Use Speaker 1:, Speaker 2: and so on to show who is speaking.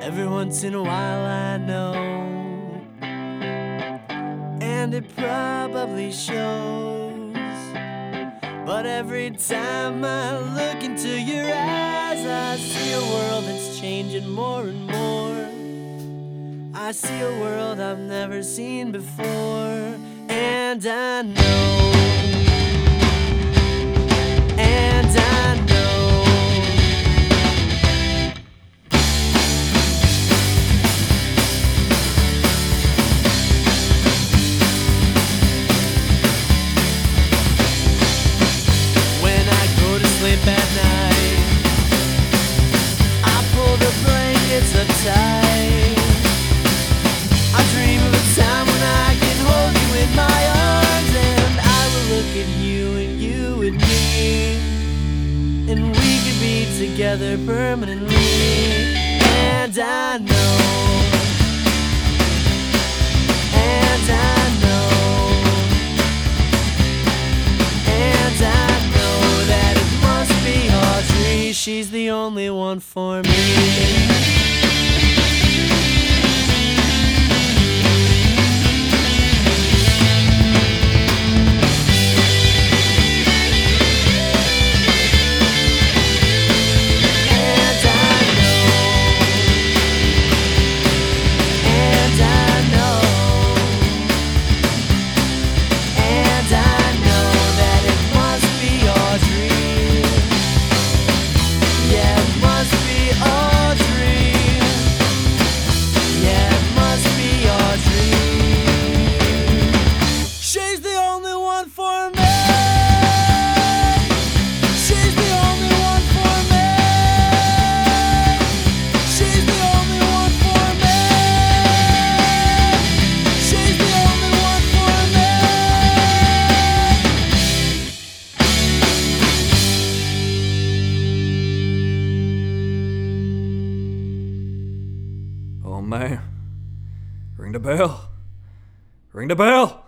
Speaker 1: Every once in a while I know, and it probably shows. But every time I look into your eyes, I see a world that's changing more and more. I see a world I've never seen before, and I know, and I know. Sleep at night, I pull the blankets up tight. I dream of a time when I can hold you in my arms, and I will look at you and you and me, and we could be together permanently. And I know, and I know, and I know that it must be Audrey. She's the only one for me.
Speaker 2: Oh man, ring the bell, ring the bell.